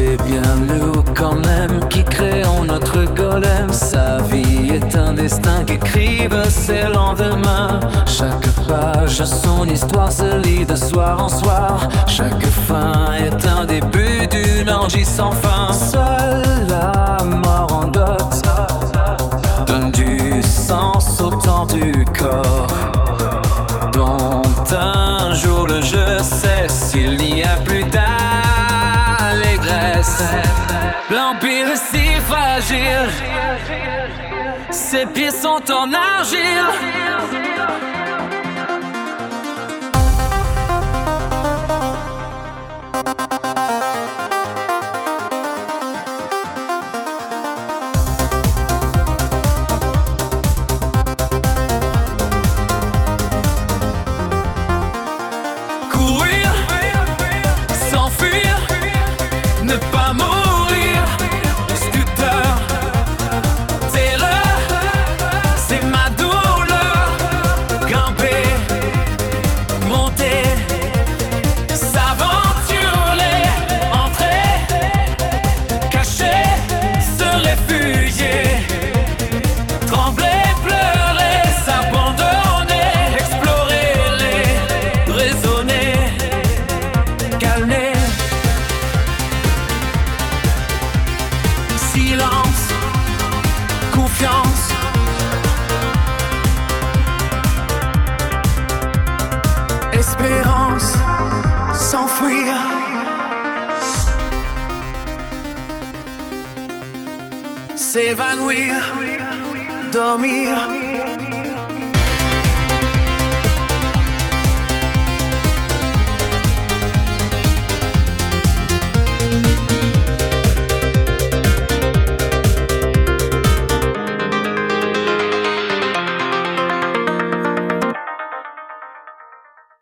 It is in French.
C'est bien nous quand même qui créons notre golem. Sa vie est un destin qu'écrivent ses lendemains. Chaque page a son histoire se lit de soir en soir. Chaque fin est un début d'une orgie sans fin. Seule la mort en dot donne du sens au temps du corps, dont un jour le jeu cesse. Il n'y a plus d'allégresse. L'empire est si fragile, ses pieds sont en argile. Ne pas mourir, stupeur, terreur, c'est ma douleur. Grimper, monter, s'aventurer, entrer, cacher, se réfugier, trembler, pleurer, s'abandonner, explorer, raisonner, calmer. Silence, confiance, espérance, s'enfuir. S'évanouir, dormir.